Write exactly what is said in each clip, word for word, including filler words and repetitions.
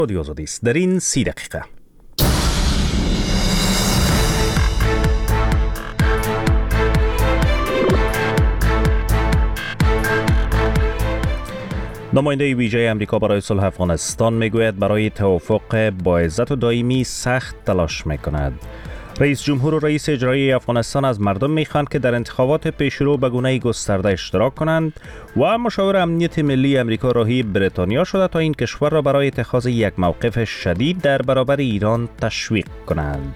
رادیو آزادی است. در این سی دقیقه نماینده ویژه امریکا برای صلح افغانستان میگوید برای توافق با عزت و دائمی سخت تلاش میکند. رئیس جمهور و رئیس اجرایی افغانستان از مردم میخواند که در انتخابات پیشرو به گونه گسترده اشتراک کنند و مشاور امنیت ملی امریکا راهی بریتانیا شده تا این کشور را برای اتخاذ یک موقف شدید در برابر ایران تشویق کنند.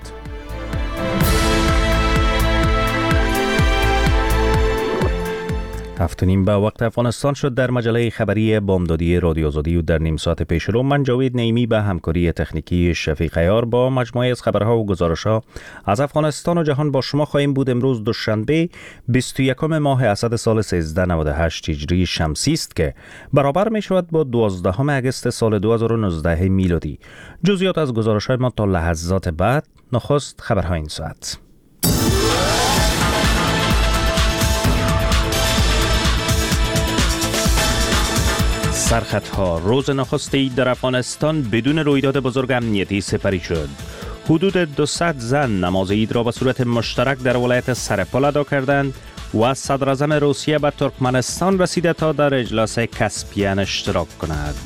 هفت و نیم به وقت افغانستان شد. در مجله خبری بامدادی رادیو آزادی و در نیم ساعت پیش رو من جاوید نعیمی به همکاری تکنیکی شفیق عیار با مجموعه از خبرها و گزارشها از افغانستان و جهان با شما خواهیم بود. امروز دوشنبه بیست و یکم ماه اسد سال سیزده نود و هشت هجری شمسی است که برابر می شود با دوازدهم اگست سال دو هزار و نوزده میلادی. جزئیات از گزارش‌های ما تا لحظات بعد. نخست خبرهای این ساعت. سرخطها. روز نخست عید در افغانستان بدون رویداد بزرگ امنیتی سپری شد. حدود دویست زن نماز عید را به صورت مشترک در ولایت سرپل ادا کردند و صدر اعظم روسیه به ترکمنستان رسیده تا در اجلاس کاسپین اشتراک کند.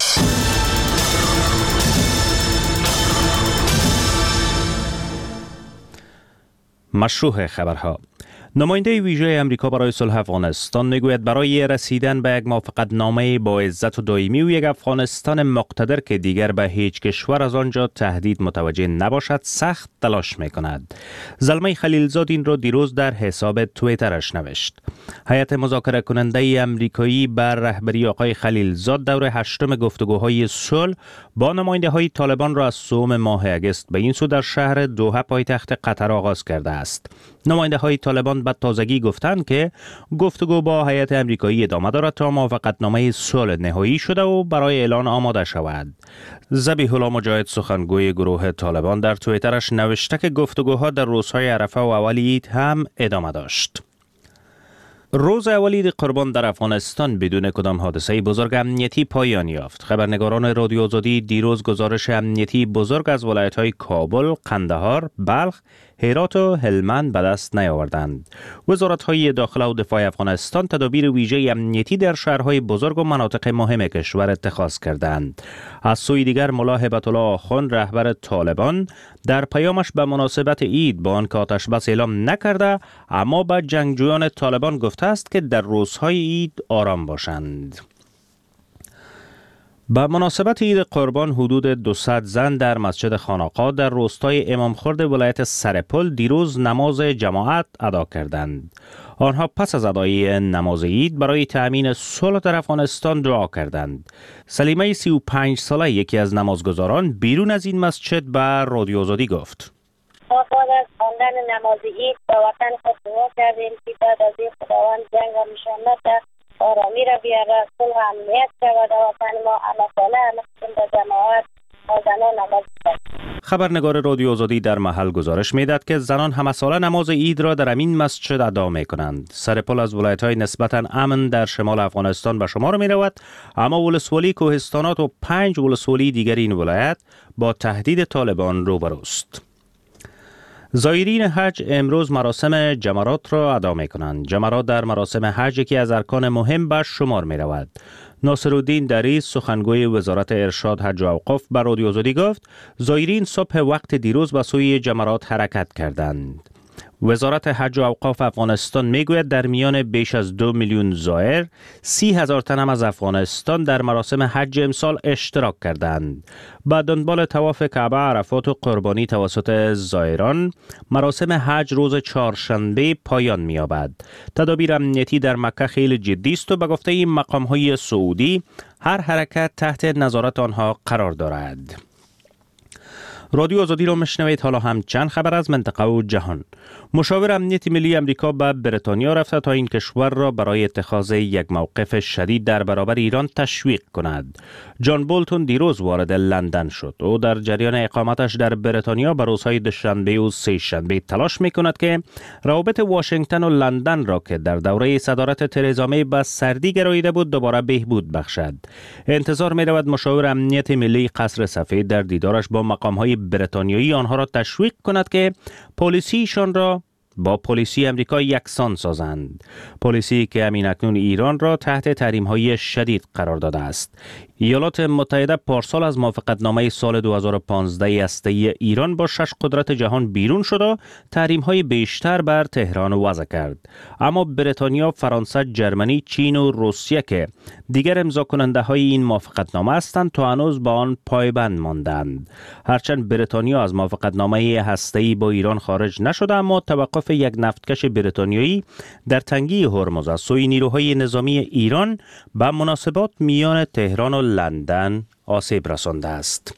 مشروع خبرها. نماینده ویژه امریکا برای صلح افغانستان میگوید برای رسیدن به یک موافقت نامه با عزت و دائمی و یک افغانستان مقتدر که دیگر به هیچ کشور از آنجا تهدید متوجه نباشد سخت تلاش میکند. زلمه خلیلزاد این را دیروز در حساب توییترش نوشت. هیئت مذاکره کننده امریکایی بر رهبری آقای خلیلزاد دور هشتم گفتگوهای صلح با نماینده های طالبان را از سوم ماه اگست به این سو در شهر دوحه پایتخت قطر آغاز کرده است. نماینده های طالبان به تازگی گفتند که گفتگو با هیئت امریکایی ادامه دارد تا موافقتنامه صلح نهایی شده و برای اعلان آماده شود. ذبیح الله مجاهد سخنگوی گروه طالبان در توییترش نوشته که گفتگوها در روزهای عرفه و اول عید هم ادامه داشت. روز اول عید قربان در افغانستان بدون کدام حادثه بزرگ امنیتی پایان یافت. خبرنگاران رادیو آزادی دیروز گزارش امنیتی بزرگ از ولایت‌های کابل، قندهار، بلخ، هرات و هلمند به دست نیاوردند. وزارت‌های داخله و دفاع افغانستان تدابیر ویژه امنیتی در شهرهای بزرگ و مناطق مهم کشور اتخاذ کردند. از سوی دیگر ملا هبت الله آخوند رهبر طالبان در پیامش به مناسبت عید با آنکه آتش بس اعلام نکرده اما به جنگجویان طالبان گفته است که در روزهای عید آرام باشند. به مناسبت عید قربان حدود دویست زن در مسجد خانقاه در روستای امامخورد ولایت سرپل دیروز نماز جماعت ادا کردند. آنها پس از ادای نماز عید برای تأمین صلح در افغانستان دعا کردند. سلیمه سی و پنج ساله یکی از نمازگزاران بیرون از این مسجد به رادیو آزادی گفت: ما بعد از خواندن نماز عید به وطن خود دعا کردیم که بعد از این خداوند جنگ و مشامت آرامی را بیاره، صلح و امنیت شود در وطن ما. الله تعالی همه به جماعت و زنان نماز بخوانند. خبرنگار رادیو آزادی در محل گزارش میداد که زنان همه ساله نماز عید را در امین مسجد ادا می کنند. سرپل از ولایت‌های نسبتاً امن در شمال افغانستان به شمار می رود، اما ولسوالی کوهستانات و پنج ولسوالی دیگر این ولایت با تهدید طالبان روبروست. زائرین حج امروز مراسم جمرات را ادا می کنند. جمرات در مراسم حج یکی از ارکان مهم به شمار می رود. ناصرالدین دریس سخنگوی وزارت ارشاد حج و اوقاف به رادیو آزادی گفت زائرین صبح وقت دیروز به سوی جمرات حرکت کردند. وزارت حج و اوقاف افغانستان میگوید در میان بیش از دو میلیون زائر سی هزار تن هم از افغانستان در مراسم حج امسال اشتراک کردند. با دنبال طواف کعبه، عرفات و قربانی توسط زائران، مراسم حج روز چهارشنبه پایان می‌یابد. تدابیر امنیتی در مکه خیلی جدی است و به گفته این مقام‌های سعودی هر حرکت تحت نظارت آنها قرار دارد. رادیو آزادی را میشنوید. حالا هم چند خبر از منطقه و جهان. مشاور امنیت ملی امریکا به بریتانیا رفته تا این کشور را برای اتخاذ یک موقف شدید در برابر ایران تشویق کند. جان بولتون دیروز وارد لندن شد. او در جریان اقامتش در بریتانیا به روزهای دوشنبه و سه شنبه تلاش میکند که روابط واشنگتن و لندن را که در دوره صدارت ترزا می به سردی گراییده بود دوباره بهبود بخشد. انتظار می رود مشاور امنیت ملی قصر سفید در دیدارش با مقام‌های بریتانیایی آنها را تشویق کند که پالیسیشان را با پالیسی امریکا یکسان سازند. پالیسی که همین اکنون ایران را تحت تحریم‌های شدید قرار داده است. ایالات متحده پارسال از موافقتنامه سال دو هزار و پانزده هسته‌ای ایران با شش قدرت جهان بیرون شد و تحریم‌های بیشتر بر تهران وضع کرد. اما بریتانیا، فرانسه، جرمنی، چین و روسیه که دیگر امضا کننده های این موافقتنامه هستند تا هنوز با آن پایبند ماندند. هرچند بریتانیا از موافقتنامه هسته‌ای با ایران خارج نشده، اما توقف یک نفتکش بریتانیایی در تنگه هرمز از سوی نیروهای نظامی ایران به مناسبات میان تهران و لندن آسیب رسانده است.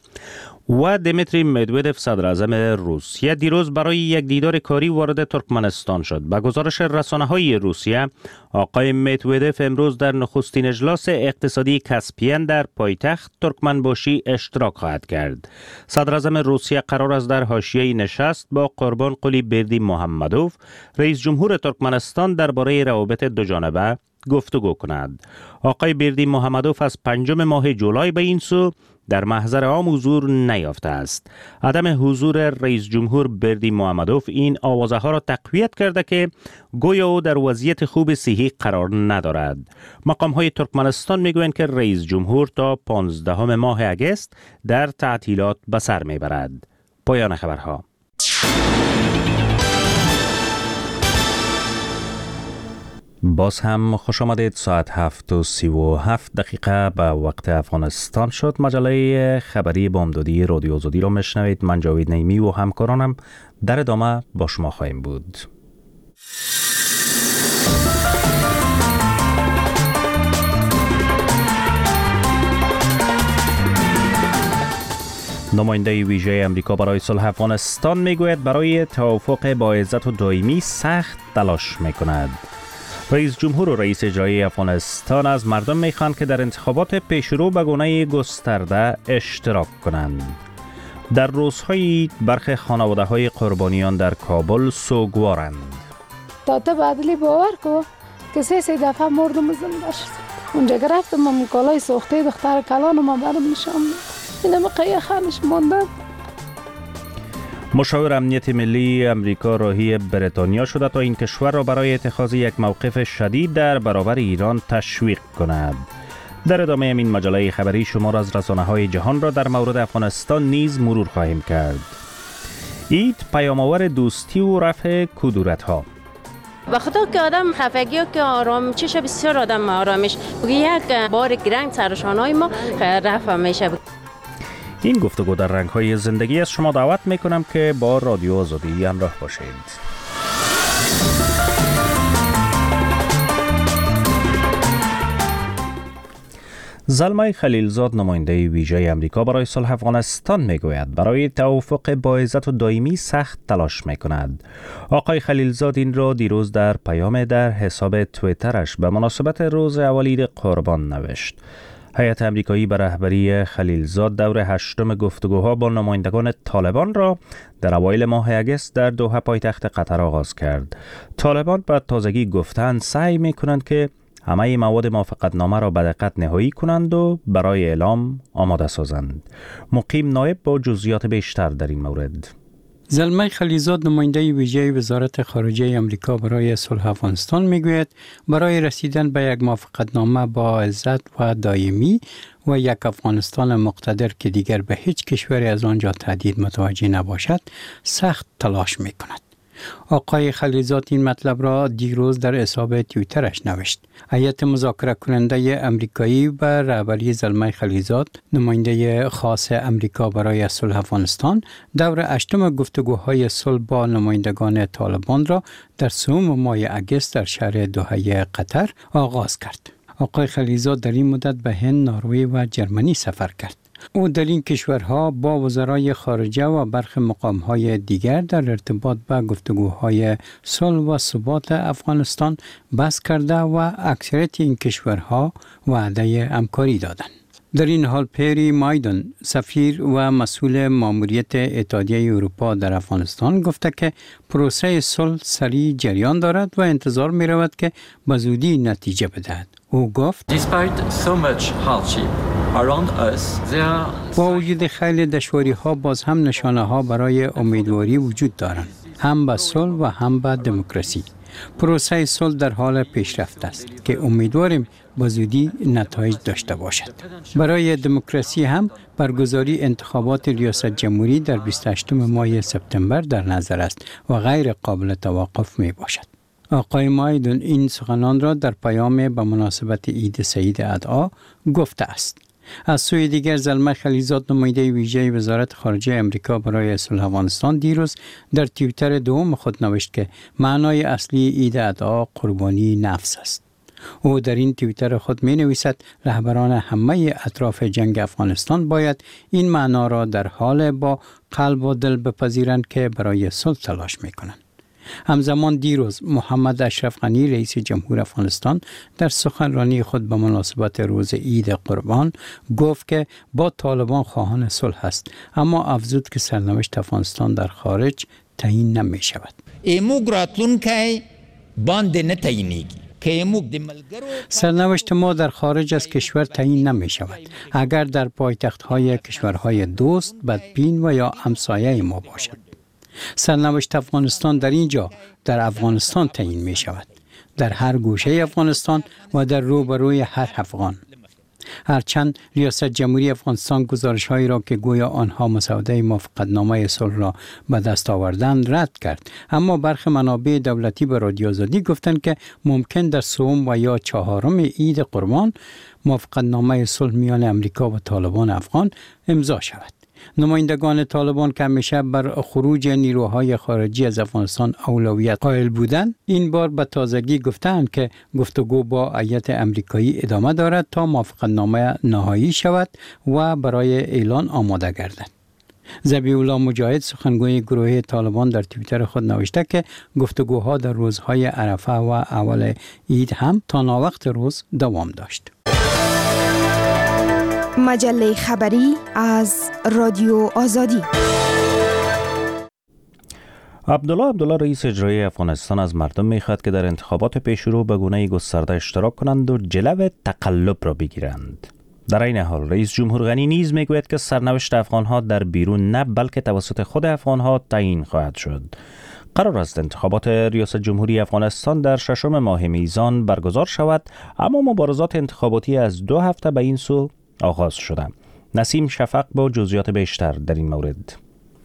و دمیتری مدودف صدر اعظم روسیه دیروز برای یک دیدار کاری وارد ترکمنستان شد. به گزارش رسانه‌های روسیه، آقای مدودف امروز در نخستین اجلاس اقتصادی کاسپین در پایتخت ترکمنباشی اشتراک خواهد کرد. صدر اعظم روسیه قرار است در حاشیه نشست با قربانقلی بردی محمدوف، رئیس جمهور ترکمنستان، درباره روابط دوجانبه گفتگو کند. آقای بردی محمدوف از پنجم ماه جولای به این سو در محضر عام حضور نیافته است. عدم حضور رئیس جمهور بردی محمدوف این آوازه ها را تقویت کرده که گویا او در وضعیت خوب صحی قرار ندارد. مقام های ترکمنستان میگویند که رئیس جمهور تا پانزدهم ماه اگست در تعطیلات به سر میبرد. پایان خبرها. باز هم خوش آمدید. ساعت هفت و سی و هفت دقیقه به وقت افغانستان شد. مجله خبری بامدادی رادیو آزادی را میشنوید. من جاوید نعیمی و همکارانم در ادامه با شما خواهیم بود. نماینده ویژه امریکا برای صلح افغانستان میگوید برای توافق با عزت و دائمی سخت تلاش میکند. رئیس جمهور و رئیس اجرایی افغانستان از مردم میخواهند که در انتخابات پیشرو به گونه گسترده اشتراک کنند. در روزهای برخی خانواده‌های قربانیان در کابل سوگوارند. تا تا بعدلی باور کو که سه سه دفعه مردم زنده شد. اونجا گرفتم من کالای سوخته دختر کلانو ما برم نشام. اینم قیه خانش مونده. مشاور امنیت ملی امریکا راهی بریتانیا شده تا این کشور را برای اتخاذ یک موقف شدید در برابر ایران تشویق کند. در ادامه این مجله خبری شمار از رسانه‌های جهان را در مورد افغانستان نیز مرور خواهیم کرد. عید پیام‌آور دوستی و رفع کدورت‌ها. به خدا که آدم خفگی که آرام چشه بسیار آدم آرامش بگه یک بار گرنگ سرشانهای ما رفع میشه. این گفتگو در رنگ‌های زندگی از شما دعوت میکنم که با رادیو آزادی همراه باشید. زلمه خلیلزاد نماینده ویژه امریکا برای صلح افغانستان میگوید برای توافق با عزت و دائمی سخت تلاش میکند. آقای خلیلزاد این را دیروز در پیام در حساب توییترش به مناسبت روز اولید قربان نوشت. هیئت امریکایی به رهبری خلیلزاد دور هشتم گفتگوها با نمایندگان طالبان را در اوایل ماه اگست در دوحه پایتخت قطر آغاز کرد. طالبان به تازگی گفتند سعی می‌کنند که همه مواد موافقتنامه را به دقت نهایی کنند و برای اعلام آماده سازند. مقیم نایب با جزئیات بیشتر در این مورد. زلمه خلیلزاد نماینده ویژه وزارت خارجه امریکا برای صلح افغانستان میگوید برای رسیدن به یک موافقتنامه با عزت و دائمی و یک افغانستان مقتدر که دیگر به هیچ کشوری از آنجا تهدید متوجه نباشد سخت تلاش میکند. آقای خلیلزاد این مطلب را دیروز در حساب توییترش نوشت. هیئت مذاکره کننده امریکایی به رهبری زلمه خلیلزاد نماینده خاص امریکا برای صلح افغانستان دور هشتم گفتگوهای صلح با نمایندگان طالبان را در سوم ماه اگست در شهر دوحه قطر آغاز کرد. آقای خلیلزاد در این مدت به هند، نروژ و جرمنی سفر کرد. او در این کشورها با وزرای خارجه و برخی مقامهای دیگر در ارتباط به گفتگوهای صلح و ثبات افغانستان بحث کرده و اکثریت این کشورها وعده همکاری دادند. در این حال پیری مایدن، سفیر و مسئول ماموریت اتحادیه اروپا در افغانستان گفته که پروسه صلح سریع جریان دارد و انتظار می رود که به زودی نتیجه بدهد. او گفت با وجود خیلی دشواری ها باز هم نشانه ها برای امیدواری وجود دارند، هم به صلح و هم به دموکراسی. پروسه صلح در حال پیشرفت است که امیدواریم به زودی نتایج داشته باشد. برای دموکراسی هم برگزاری انتخابات ریاست جمهوری در بیست و هشتم ماه سپتامبر در نظر است و غیر قابل توقف می باشد. آقای مایدن این سخنان را در پیام به مناسبت عید سعید ادعا گفته است. از سوی دیگر زلمه خلیزاد، نماینده ویژه وزارت خارجه امریکا برای صلح افغانستان، دیروز در توییتر دوم خود نوشت که معنای اصلی عید ادعا قربانی نفس است. او در این توییتر خود می نویسد رهبران همه اطراف جنگ افغانستان باید این معنا را در حال با قلب و دل بپذیرند که برای صلح تلاش می کنند. همزمان دیروز محمد اشرف غنی رئیس جمهور افغانستان در سخنرانی خود به مناسبت روز عید قربان گفت که با طالبان خواهان صلح است، اما افزود که سرنوشت افغانستان در خارج تعیین نمی شود. ایموگ راتلون که باند نتعیینیگی. سرنوشت ما در خارج از کشور تعیین نمی شود. اگر در پایتخت های کشورهای دوست، بدبین و یا همسایه ما باشد. سرنوشت افغانستان در اینجا در افغانستان تعیین می شود، در هر گوشه افغانستان و در روبروی هر افغان. هرچند ریاست جمهوری افغانستان گزارش هایی را که گویا آنها مسوده موافقتنامه صلح را به دست آوردند رد کرد، اما برخی منابع دولتی به رادیو آزادی گفتند که ممکن در سوم و یا چهارم عید قربان موافقتنامه صلح میان امریکا و طالبان افغان امضا شود. نمایندگان طالبان که همیشه بر خروج نیروهای خارجی از افغانستان اولویت قائل بودند، این بار به تازگی گفتند که گفتگو با هیئت امریکایی ادامه دارد تا موافقتنامه نهایی شود و برای اعلان آماده گردد. ذبیح الله مجاهد، سخنگوی گروه طالبان، در توییتر خود نوشته که گفتگوها در روزهای عرفه و اول عید هم تا ناوقت روز دوام داشت. مجله خبری از رادیو آزادی. عبدالله عبدالله رئیس اجرایی افغانستان از مردم میخواد که در انتخابات پیشرو به گونه گسترده اشتراک کنند و جلو تقلب را بگیرند. در این حال رئیس جمهور غنی نیز میگوید که سرنوشت افغانها در بیرون نه بلکه توسط خود افغانها تعیین خواهد شد. قرار است انتخابات ریاست جمهوری افغانستان در ششم ماه میزان برگزار شود، اما مبارزات انتخاباتی از دو هفته به این سو آغاز شده. نسیم شفق با جزئیات بیشتر در این مورد.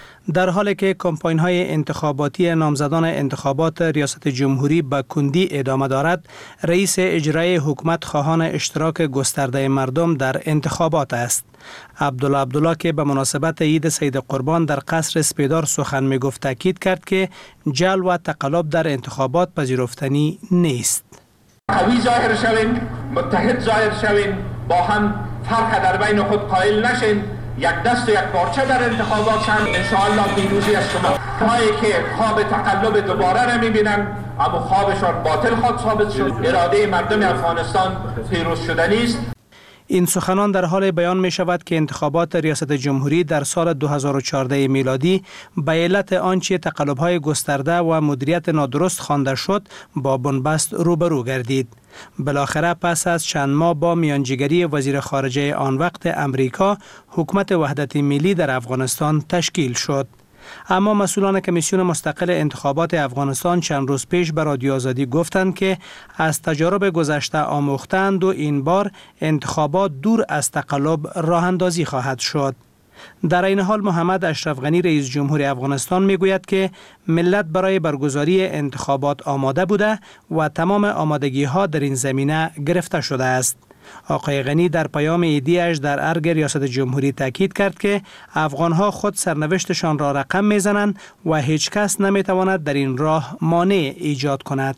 در حالی که کمپاین‌های انتخاباتی نامزدان انتخابات ریاست جمهوری به کندی ادامه دارد، رئیس اجرایی حکومت خواهان اشتراک گسترده مردم در انتخابات است. عبدالله عبدالله که به مناسبت عید سید قربان در قصر سپیدار سخن می‌گفت تاکید کرد که جل و تقلب در انتخابات پذیرفتنی نیست. قوی ظاهر شوین، متحد ظاهر شوین، با هم فرق در بین خود قائل نشین، یک دست و یک پارچه در انتخابات هم انشاءالله پیروزی از شما. هایی که خواب تقلب دوباره نمیبینن اما خوابشان باطل خود ثابت شد. اراده مردم افغانستان پیروز شدنی است. این سخنان در حال بیان می شود که انتخابات ریاست جمهوری در سال دو هزار و چهارده میلادی به علت آنچه تقلب‌های گسترده و مدیریت نادرست خوانده شد با بنبست روبرو گردید. بالاخره پس از چند ماه با میانجیگری وزیر خارجه آن وقت امریکا، حکومت وحدت ملی در افغانستان تشکیل شد. اما مسئولان کمیسیون مستقل انتخابات افغانستان چند روز پیش به رادیو آزادی گفتند که از تجارب گذشته آموختند و این بار انتخابات دور از تقلب راه اندازی خواهد شد. در این حال محمد اشرف غنی رئیس جمهور افغانستان میگوید که ملت برای برگزاری انتخابات آماده بوده و تمام آمادگی ها در این زمینه گرفته شده است. آقای غنی در پیام عیدی‌اش در ارگ ریاست جمهوری تاکید کرد که افغان‌ها خود سرنوشتشان را رقم می‌زنند و هیچ کس نمی‌تواند در این راه مانع ایجاد کند.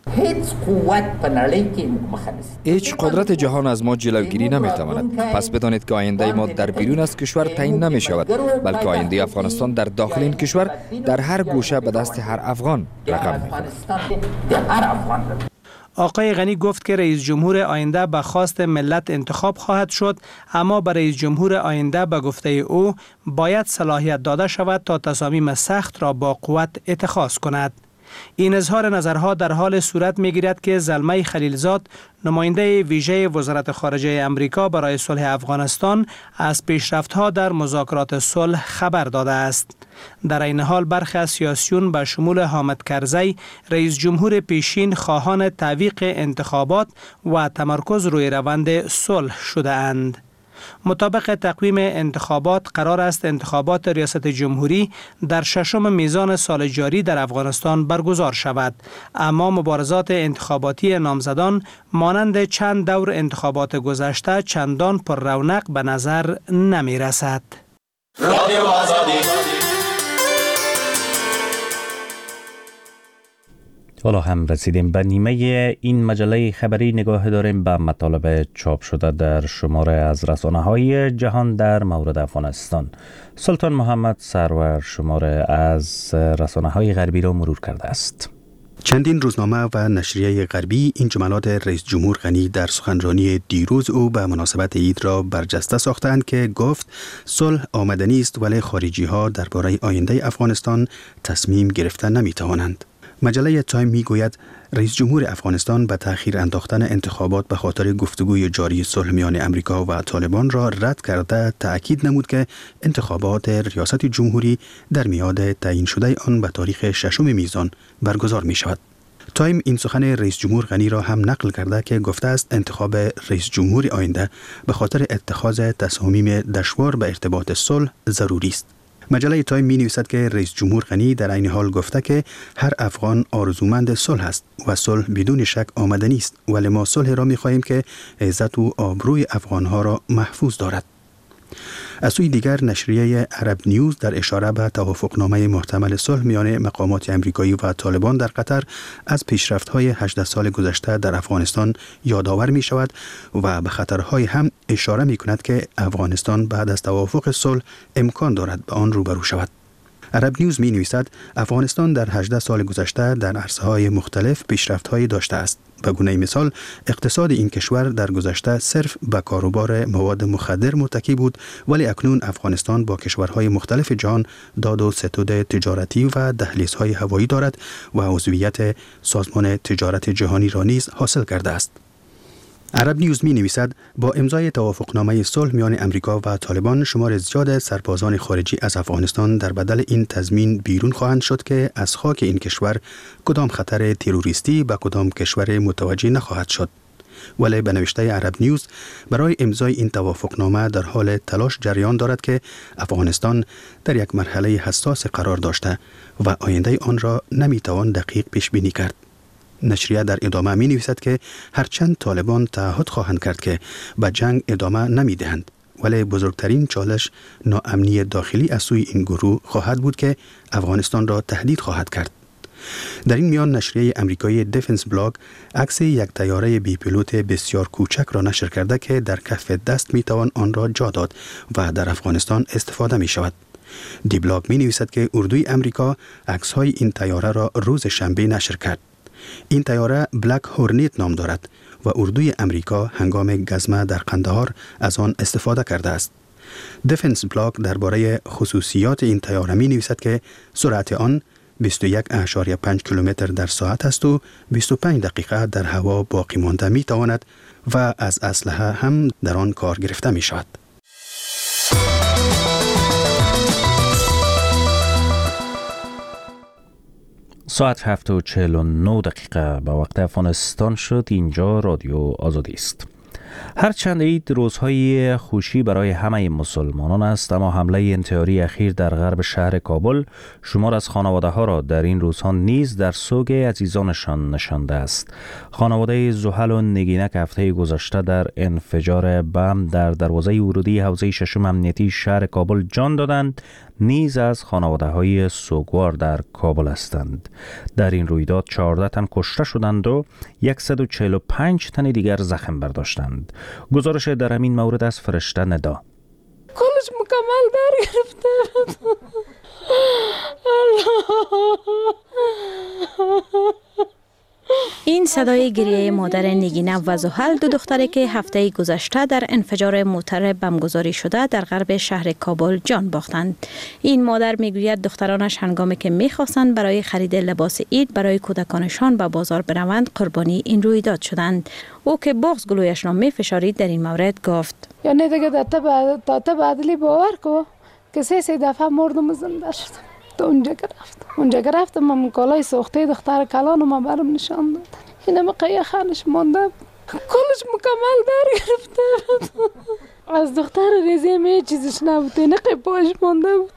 هیچ قوت په نړۍ کې مخنث هیچ قدرت جهان از ما جلوگیری نمیتواند. پس بدانید که آینده ما در بیرون از کشور تعیین نمی شود، بلکه آینده افغانستان در داخل این کشور در هر گوشه به دست هر افغان رقم می‌خورد. آقای غنی گفت که رئیس جمهور آینده به خواست ملت انتخاب خواهد شد، اما به رئیس جمهور آینده به گفته او باید صلاحیت داده شود تا تصامیم سخت را با قوت اتخاذ کند. این اظهار نظرها در حال صورت می‌گیرد که زلمه خلیلزاد، نماینده ویژه وزارت خارجه امریکا برای صلح افغانستان، از پیشرفت‌ها در مذاکرات صلح خبر داده است. در این حال برخی از سیاسیون به شمول حامد کرزی، رئیس جمهور پیشین، خواهان تعویق انتخابات و تمرکز روی روند صلح شده اند. مطابق تقویم انتخابات قرار است انتخابات ریاست جمهوری در ششم میزان سال جاری در افغانستان برگزار شود، اما مبارزات انتخاباتی نامزدان مانند چند دور انتخابات گذشته چندان پر رونق به نظر نمی رسد. رادیو آزادی. حالا هم رسیدیم به نیمه این مجله خبری. نگاه داریم به مطالب چاپ شده در شماره از رسانه‌های جهان در مورد افغانستان. سلطان محمد سرور شماره از رسانه‌های غربی را مرور کرده است. چندین روزنامه و نشریه غربی این جملات رئیس جمهور غنی در سخنرانی دیروز او به مناسبت عید را برجسته ساختند که گفت صلح آمدنی است ولی خارجی ها درباره آینده افغانستان تصمیم گرفتن نمی توانند. مجله تایم می گوید رئیس جمهور افغانستان به تأخیر انداختن انتخابات به خاطر گفتگوی جاری صلح میان امریکا و طالبان را رد کرده تأکید نمود که انتخابات ریاست جمهوری در میعاد تعیین شده آن به تاریخ ششم میزان برگزار می شود. تایم این سخن رئیس جمهور غنی را هم نقل کرده که گفته است انتخاب رئیس جمهور آینده به خاطر اتخاذ تصامیم دشوار به ارتباط صلح ضروری است. مجله تایم می نویسد که رئیس جمهور غنی در این حال گفته که هر افغان آرزومند صلح است و صلح بدون شک آمدنی است، ولی ما صلح را می خواهیم که عزت و آبروی افغانها را محفوظ دارد. از سوی دیگر نشریه عرب نیوز در اشاره به توافقنامه محتمل صلح میان مقامات امریکایی و طالبان در قطر از پیشرفت‌های هجده سال گذشته در افغانستان یادآور می شود و به خطرهای هم اشاره می کند که افغانستان بعد از توافق صلح امکان دارد به آن روبرو شود. عرب نیوز می نویسد افغانستان در هجده سال گذشته در عرصه‌های مختلف پیشرفت‌هایی داشته است. به گونه مثال اقتصاد این کشور در گذشته صرف به کاروبار مواد مخدر متکی بود، ولی اکنون افغانستان با کشورهای مختلف جهان داد و ستد تجارتی و دهلیزهای هوایی دارد و عضویت سازمان تجارت جهانی را نیز حاصل کرده است. عرب نیوز می نویسد با امضای توافقنامه صلح میان امریکا و طالبان شمار زیاد سربازان خارجی از افغانستان در بدل این تضمین بیرون خواهند شد که از خاک این کشور کدام خطر تروریستی به کدام کشور متوجه نخواهد شد. ولی به نوشته عرب نیوز برای امضای این توافقنامه در حال تلاش جریان دارد که افغانستان در یک مرحله حساس قرار داشته و آینده آن را نمی توان دقیق پیش بینی کرد. نشریه در ادامه می نویسد که هرچند طالبان تعهد خواهند کرد که به جنگ ادامه نمی دهند، ولی بزرگترین چالش ناامنی داخلی از سوی این گروه خواهد بود که افغانستان را تهدید خواهد کرد. در این میان نشریه امریکایی دیفنس بلاگ عکس یک طیاره بی پیلوت بسیار کوچک را نشر کرده که در کف دست می توان آن را جا داد و در افغانستان استفاده می شود. دی بلاگ می نویسد که اردوی امریکا عکس های این طیاره را روز شنبه نشر کرد. این طیاره بلک هورنیت نام دارد و اردوی امریکا هنگام گزمه در قندهار از آن استفاده کرده است. دیفنس بلاگ درباره خصوصیات این طیاره می نویسد که سرعت آن بیست و یک ممیز پنج کیلومتر در ساعت است و بیست و پنج دقیقه در هوا باقی مانده می تواند و از اسلحه هم در آن کار گرفته می شود. ساعت هفت و چهل و نه دقیقه به وقت افغانستان شد. اینجا رادیو آزادی است. هرچند عید روزهای خوشی برای همه مسلمانان است، اما حمله انتحاری اخیر در غرب شهر کابل شمار از خانواده ها را در این روزها نیز در سوگ عزیزانشان نشانده است. خانواده زحل و نگینک هفته گذشته در انفجار بم در دروازه ورودی حوزه ششم امنیتی شهر کابل جان دادند. نیز از خانواده‌های سوگوار در کابل هستند. در این رویداد چهارده تن کشته شدند و صد و چهل و پنج تن دیگر زخم برداشتند. گزارش در همین مورد از فرشته ندا. کلش مکمل در گرفته بود. این صدای گریه مادر نگینه و زحل، دو دختری که هفته گذشته در انفجار موتر بمبگذاری شده در غرب شهر کابل جان باختند. این مادر میگوید دخترانش هنگامی که میخواستند برای خرید لباس عید برای کودکانشان به بازار بروند قربانی این رویداد شدند. او که بغض گلویش را میفشارید در این مورد گفت: یعنی دیگه تا تا بعدلی باور کو که سه سه دفعه مردم زنده شدم. تو اونجا گرفت اونجا گرفتم من کالای سوخته دختر کلانو ما برم نشان داد. اینم قیه خانش مانده بود. کلش مکمل در گرفته بود. از دختر ریزی می چیزش نبود. نقی پاش مانده بود.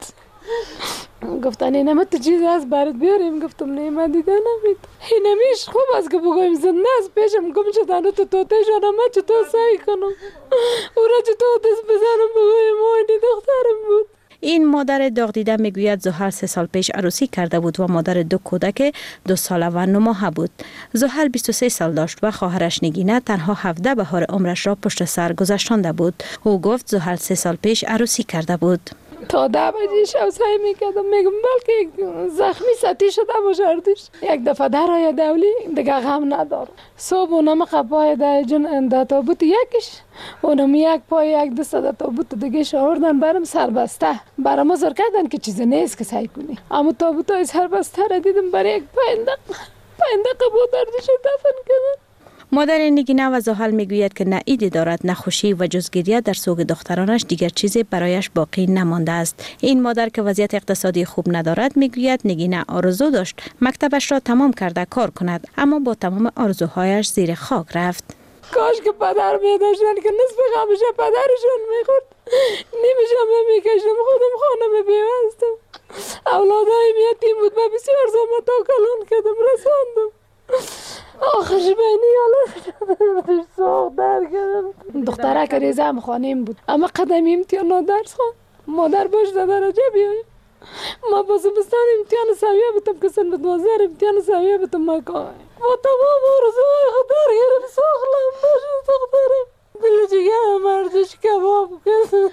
گفتن اینم تو چیزی از برات بیاریم. گفتم نه من دیده نمید. اینمیش خوب است که بگویم زنده است. پیشم گم شدن تو توته شدم من چطور سعی کنم او را چطور دست بزنم بگویم آینی دخترم بود. این مادر داغ دیده میگوید زحل سه سال پیش عروسی کرده بود و مادر دو کودک دو ساله و نه ماهه بود. زحل بیست و سه سال داشت و خواهرش نگینه تنها هفده بهار عمرش را پشت سر گذشتانده بود. او گفت زحل سه سال پیش عروسی کرده بود. تا ده بجه شب سعی میکردم میگم بلکه زخمی سطحی شده باشردش. یک دفعه در آیا دولی دیگه غم ندار. صبح اونم قبای در جن در تابوت یکش اونم یک پای یک دست در تابوت دیگه شاوردن برم سربسته برام ازار کردن که چیز نیست که سعی کنی. اما تابوت های سربسته را دیدم برای یک پایندق پایندق بود دردش دفن کردن. مادر نگینه و زحل میگوید که نه ایدی دارد نه خوشی و جز گریه در سوگ دخترانش دیگر چیزی برایش باقی نمانده است. این مادر که وضعیت اقتصادی خوب ندارد میگوید نگینه آرزو داشت مکتبش را تمام کرده کار کند، اما با تمام آرزوهایش زیر خاک رفت. کاش که پدر میداشتن که نصف غمش پدرشون میخورد. نمیشم میکشم خودم خانم بیوستم. اولادای یتیم بود و بسیار زحمت و کلان کردم رساندم. آخرش بینی حالا سوخ در کردم. دختره که ریزم خانیم بود اما قدم امتحان درس خوان مادر باش در درجه بیایم. ما با زمستان امتحان سویه بودم که سن دوازده امتحان سویه بودم مکان با تمام آرزوهای خود در گرم ساخلم باشه دخترم دل جگر مردش کباب کرد.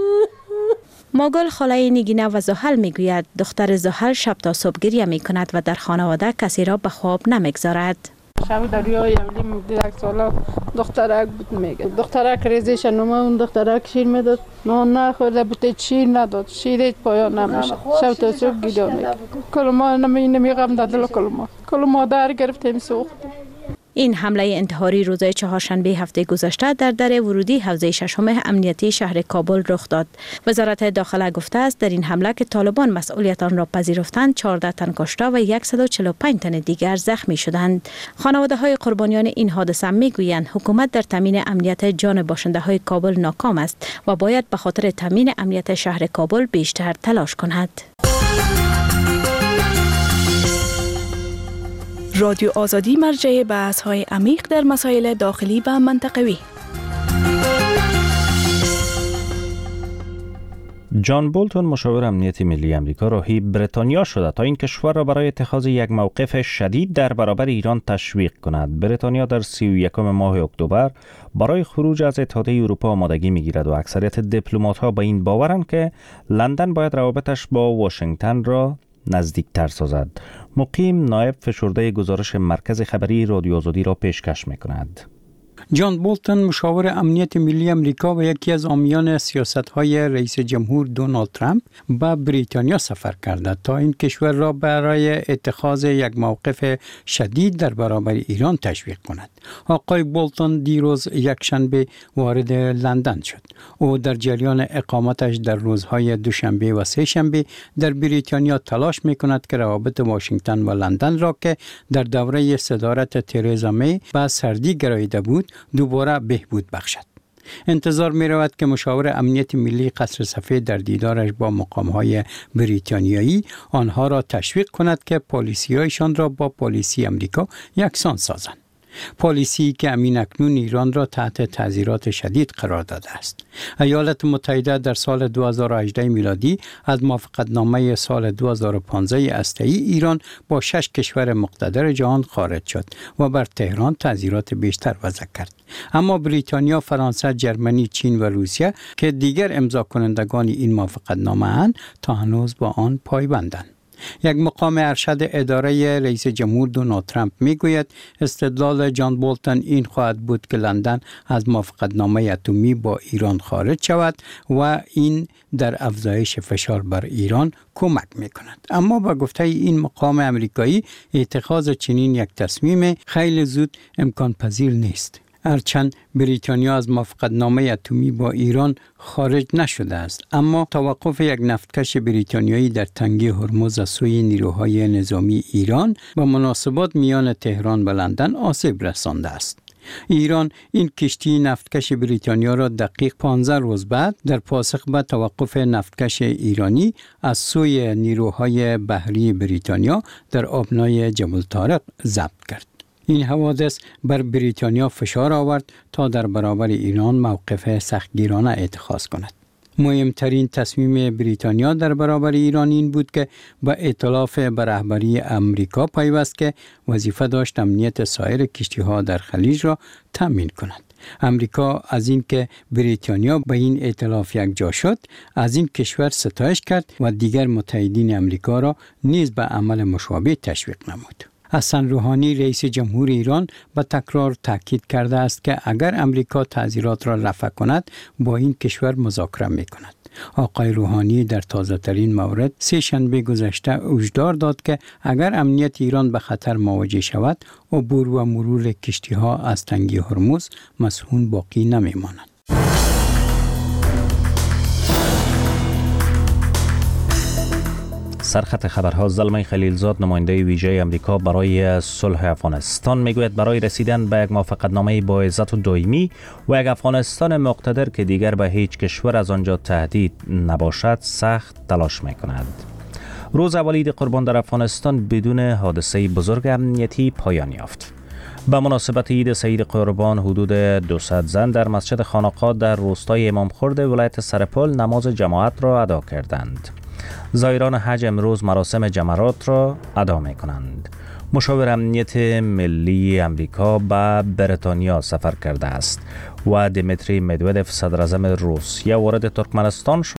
ماگل خاله نگینه و زحل میگوید دختر زحل شب تا صبح گریه میکند و در خانواده کسی را به خواب نمیگذارد. شب دریای اولیم یک ساله دخترک بود میگه دخترک ریزش نمه اون دخترک شیر میداد نه نخورده بود شیر نداد شیر پایان نمیشه شب تا صبح گریه میگه کل ما نمیغم دادل کل ما کل مادر گرفتیم سوخت. این حمله انتحاری روز چهارشنبه هفته گذشته در در ورودی حوزه ششم امنیتی شهر کابل رخ داد. وزارت داخله گفته است در این حمله که طالبان مسئولیت آن را پذیرفتند چهارده تن کشته و صد و چهل و پنج تن دیگر زخمی شدند. خانواده های قربانیان این حادثه میگویند حکومت در تامین امنیت جان باشنده های کابل ناکام است و باید به خاطر تامین امنیت شهر کابل بیشتر تلاش کند. رادیو آزادی مرجع بحث‌های عمیق در مسائل داخلی و منطقوی. جان بولتون مشاور امنیت ملی امریکا راهی بریتانیا شده تا این کشور را برای اتخاذ یک موقف شدید در برابر ایران تشویق کند. بریتانیا در سی و یکم ماه اکتبر برای خروج از اتحادیه اروپا آمادگی می‌گیرد و اکثریت دیپلمات‌ها به این باورند که لندن باید روابطش با واشنگتن را نزدیکتر سازد. مقیم نایب فشرده گزارش مرکز خبری رادیو آزادی را پیشکش می‌کند. جان بولتون مشاور امنیت ملی امریکا و یکی از حامیان سیاست‌های رئیس جمهور دونالد ترامپ به بریتانیا سفر کرده تا این کشور را برای اتخاذ یک موقف شدید در برابر ایران تشویق کند. آقای بولتون دیروز یکشنبه وارد لندن شد. او در جریان اقامتش در روزهای دوشنبه و سه شنبه در بریتانیا تلاش می‌کند که روابط واشنگتن و لندن را که در دوره صدارت ترزا می به سردی گراییده بود دوباره بهبود بخشد. انتظار می رود که مشاور امنیت ملی قصر سفید در دیدارش با مقام‌های بریتانیایی آنها را تشویق کند که پالیسی‌هایشان را با پالیسی امریکا یکسان سازند. پالیسی که امین اکنون ایران را تحت تعزیرات شدید قرار داده است. ایالات متحده در سال دو هزار و هجده میلادی از موافقتنامه سال دو هزار و پانزده هسته‌ای ایران با شش کشور مقتدر جهان خارج شد و بر تهران تعزیرات بیشتر وضع کرد. اما بریتانیا، فرانسه، جرمنی، چین و روسیه که دیگر امضا کنندگان این موافقتنامه اند تا هنوز با آن پایبندند. یک مقام ارشد اداره رئیس جمهور دونالد ترامپ میگوید استدلال جان بولتن این خواهد بود که لندن از موافقتنامه اتمی با ایران خارج شود و این در افزایش فشار بر ایران کمک میکند. اما با گفته این مقام امریکایی اتخاذ چنین یک تصمیم خیلی زود امکان پذیر نیست. هرچند بریتانیا از موافقتنامه اتمی با ایران خارج نشده است، اما توقف یک نفتکش بریتانیایی در تنگه هرمز از سوی نیروهای نظامی ایران با مناسبات میان تهران و لندن آسیب رسانده است. ایران این کشتی نفتکش بریتانیا را دقیق پانزده روز بعد در پاسخ به توقف نفتکش ایرانی از سوی نیروهای بحری بریتانیا در آبنای جبل طارق ضبط کرد. این حوادث بر بریتانیا فشار آورد تا در برابر ایران موقف سختگیرانه اتخاذ کند. مهمترین تصمیم بریتانیا در برابر ایران این بود که با ائتلاف به رهبری امریکا پیوست که وظیفه داشت امنیت سایر کشتی‌ها در خلیج را تامین کند. امریکا از این که بریتانیا به این ائتلاف یکجا شد، از این کشور ستایش کرد و دیگر متحدین امریکا را نیز به عمل مشابه تشویق نمود. حسن روحانی رئیس جمهور ایران به تکرار تاکید کرده است که اگر امریکا تعزیرات را رفع کند با این کشور مذاکره می کند. آقای روحانی در تازه ترین مورد سه شنبه گذشته هشدار داد که اگر امنیت ایران به خطر مواجه شود، عبور و مرور کشتی ها از تنگه هرمز مسئول باقی نمی ماند. سرخط خبرها. زلمه خلیلزاد نماینده ویژه امریکا برای صلح افغانستان میگوید برای رسیدن به یک موافقتنامه با عزت و دائمی و یک افغانستان مقتدر که دیگر به هیچ کشور از آنجا تهدید نباشد سخت تلاش میکند. روز اول عید قربان در افغانستان بدون حادثه بزرگ امنیتی پایان یافت. به مناسبت عید سعید قربان حدود دویست زن در مسجد خانقاه در روستای امامخورد ولایت سرپل نماز جماعت را ادا کردند. زائران حج امروز مراسم جمرات را ادا می کنند. مشاور امنیت ملی امریکا به بریتانیا سفر کرده است و دیمیتری مدودف صدر اعظم روسیه وارد ترکمنستان شد